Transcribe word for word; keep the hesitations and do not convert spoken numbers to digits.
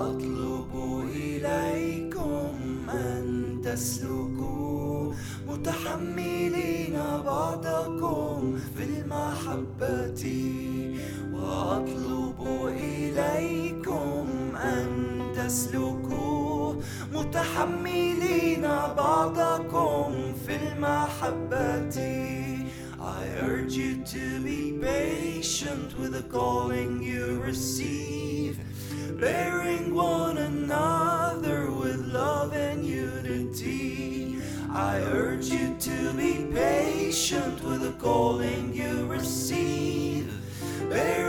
وأطلب إليكم أن تسلكوا متحملين بعضكم في المحبة. وأطلب إليكم أن تسلكوا متحملين بعضكم في المحبة. I urge you to be patient with the calling you receive, bearing one another with love and unity. I urge you to be patient with the calling you receive, bearing